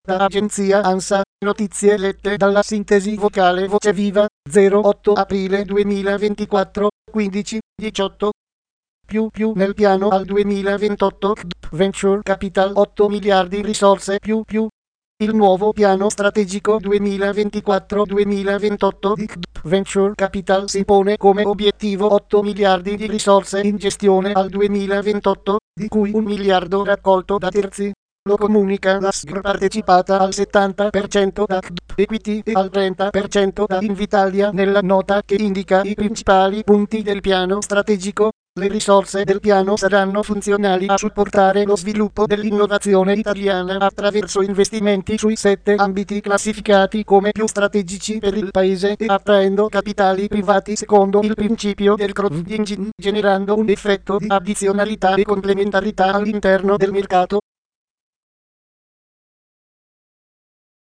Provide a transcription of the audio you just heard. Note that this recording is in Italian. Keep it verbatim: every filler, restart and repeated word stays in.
Da agenzia ANSA, notizie lette dalla sintesi vocale Voce Viva, zero otto aprile duemilaventiquattro, quindici diciotto. Più più nel piano al duemilaventotto, Venture Capital otto miliardi risorse più più. Il nuovo piano strategico duemilaventiquattro duemilaventotto di Venture Capital si pone come obiettivo otto miliardi di risorse in gestione al duemilaventotto, di cui un miliardo raccolto da terzi. Lo comunica la S G R partecipata al settanta per cento da Equity e al trenta per cento da Invitalia nella nota che indica i principali punti del piano strategico. Le risorse del piano saranno funzionali a supportare lo sviluppo dell'innovazione italiana attraverso investimenti sui sette ambiti classificati come più strategici per il Paese e attraendo capitali privati secondo il principio del crowdfunding, generando un effetto di addizionalità e complementarità all'interno del mercato.